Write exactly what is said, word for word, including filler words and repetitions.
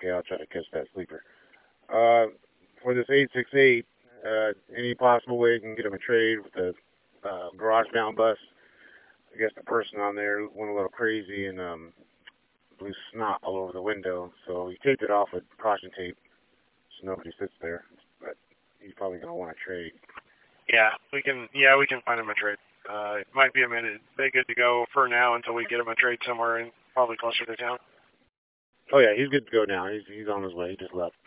okay, I'll try to catch that sleeper. Uh, for this eight six eight, uh, any possible way you can get him a trade with the uh, garage bound bus? I guess the person on there went a little crazy and um, blew snot all over the window, so he taped it off with caution tape so nobody sits there. But he's probably gonna want to trade. Yeah, we can. Yeah, we can find him a trade. Uh, it might be a minute. They're good to go for now until we get him a trade somewhere and probably closer to town. Oh yeah, he's good to go now. He's he's on his way. He just left.